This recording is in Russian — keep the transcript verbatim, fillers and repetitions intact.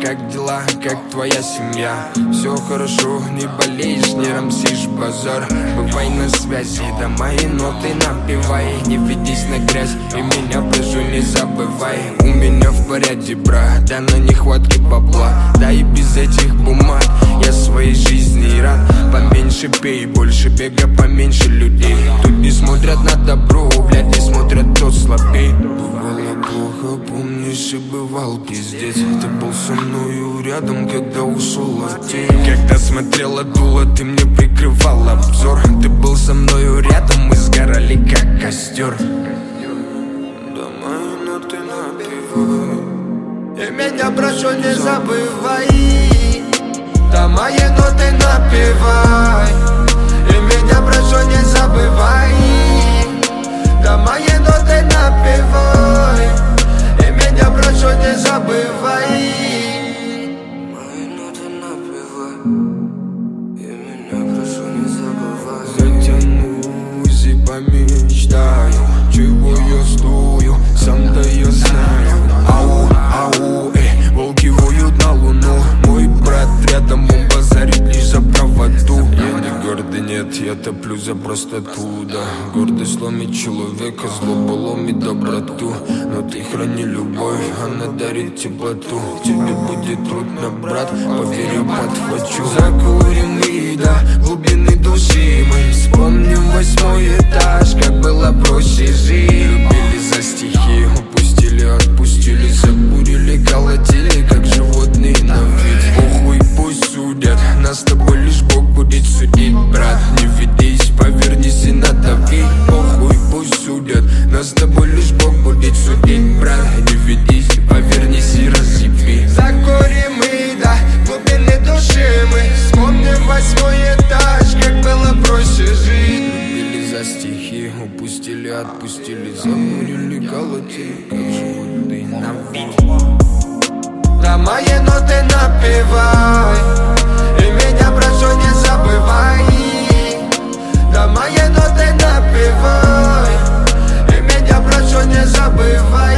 как дела, как твоя семья? Все хорошо, не болеешь, не рамсишь базар. Бывай на связи, да мои ноты напевай. Не ведись на грязь и меня, прошу, не забывай. У меня в порядке, брат, да на нехватке бабла. Да и без этих бумаг я своей жизни рад. Поменьше пей, больше бега, поменьше людей. Тут не смотрят на добро, блядь, не смотрят, кто слабей. Бывало плохо, помнишь, и бывал пиздец. Ты был со мною рядом, когда ушел от тень. Когда смотрела дуло, ты мне прикрывал обзор. Ты был со мною рядом, мы сгорали как костер. Да мои ноты напевай, и меня прошу, не забывай. Да мои ноты напевай, и меня прошу, не забывай. Да мои ноты напевай, и меня прошу, не забывай. Мои ноты напевай, и меня прошу, не забывай. Затянусь и помечтаю, чего я стою, сам-то я знаю. Ау, ау, эй, волки воют на луну. Мой брат рядом, он базарит лишь за правоту. Я не гордый, нет, я топлю за простоту, да. Гордость ломит человека, злоба ломит доброту. Но ты храни любовь, она дарит теплоту. Тебе будет трудно, брат, поверь, я подхвачу. Закурим и до глубины души мы вспомним восьмой этаж, как было проще жить. Любили за стихи, упустили, отпустили, забурили, колотили, как животные на вид. Похуй, пусть судят, нас с тобой лишь Бог будет судить, брат. Не ведись, повернись и надави. Похуй, пусть судят, нас с тобой лишь Бог будет судить, брат. Не ведись, повернись и разъеби. Закурим и до глубины души мы вспомним восьмой этаж, как было проще жить. Любили за стихи, упустили, отпустили, забурили, колотили, как животные на вид. Да мои ноты напевай, и меня прошу, не забывай. Да мои ноты напевай, и меня прошу, не забывай.